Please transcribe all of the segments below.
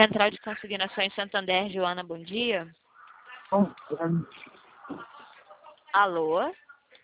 Central de Consignações Santander, Joana, bom dia. Bom, Alô?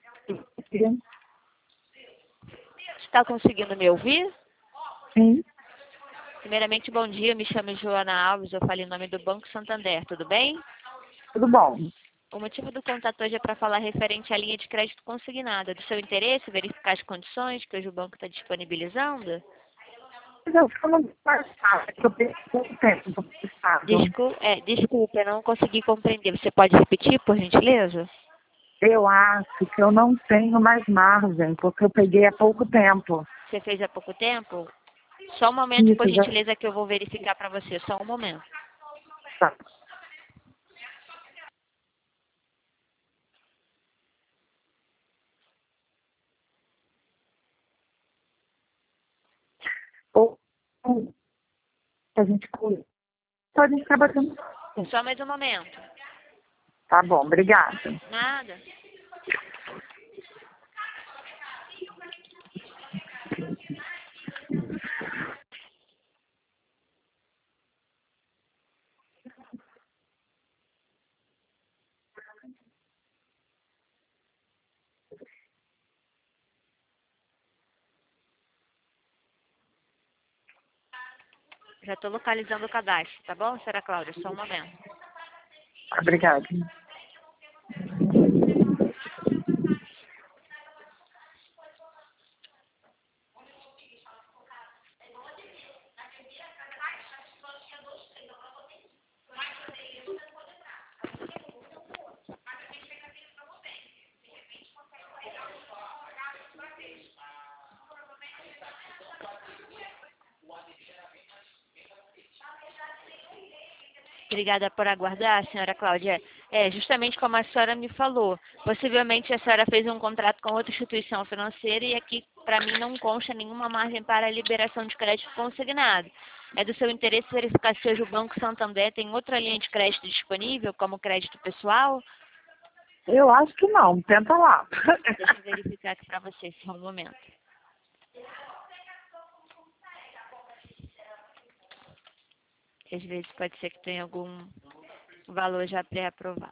Está conseguindo me ouvir? sim, Primeiramente, bom dia, me chamo Joana Alves, eu falo em nome do Banco Santander, tudo bem? tudo bom. O motivo do contato hoje é para falar referente à linha de crédito consignada. Do seu interesse, verificar as condições que hoje o banco está disponibilizando? Mas eu só não passar, que eu perdi pouco tempo no passado. Desculpa, eu não consegui compreender. Você pode repetir, por gentileza? Eu acho que eu não tenho mais margem, porque eu peguei há pouco tempo. Você fez há pouco tempo? Só um momento, por Isso, já gentileza, que eu vou verificar para você. Só um momento. está. Ou a gente pode estar batendo. Só mais um momento. Tá bom, obrigada. Nada. Já estou localizando o cadastro, tá bom, senhora Cláudia? Só um momento. Obrigada. Obrigada por aguardar, senhora Cláudia. Justamente como a senhora me falou, possivelmente a senhora fez um contrato com outra instituição financeira e aqui, para mim, não consta nenhuma margem para a liberação de crédito consignado. É do seu interesse verificar se hoje o Banco Santander tem outra linha de crédito disponível, como crédito pessoal? Eu acho que não, tenta lá. Deixa eu verificar aqui para você, só um momento. Às vezes pode ser que tenha algum valor já pré-aprovado.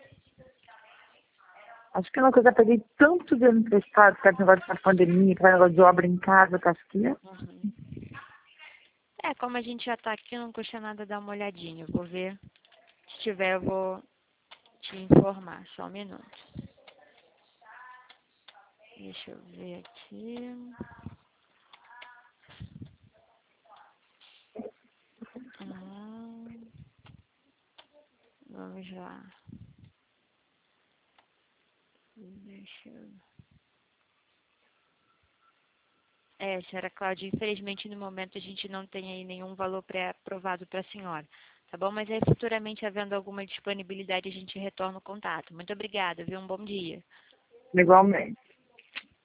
Acho que uma coisa, eu peguei tanto dinheiro emprestado por causa do negócio da pandemia, por causa do negócio de obra em casa, que acho que Uhum. Como a gente já está aqui, não custa nada dar uma olhadinha. Eu vou ver. Se tiver, eu vou te informar. Só um minuto. Deixa eu ver aqui. Vamos lá. Deixa eu... senhora Cláudia, infelizmente no momento a gente não tem aí nenhum valor pré-aprovado para a senhora. Tá bom? Mas aí futuramente, havendo alguma disponibilidade, a gente retorna o contato. Muito obrigada, viu? Um bom dia. igualmente.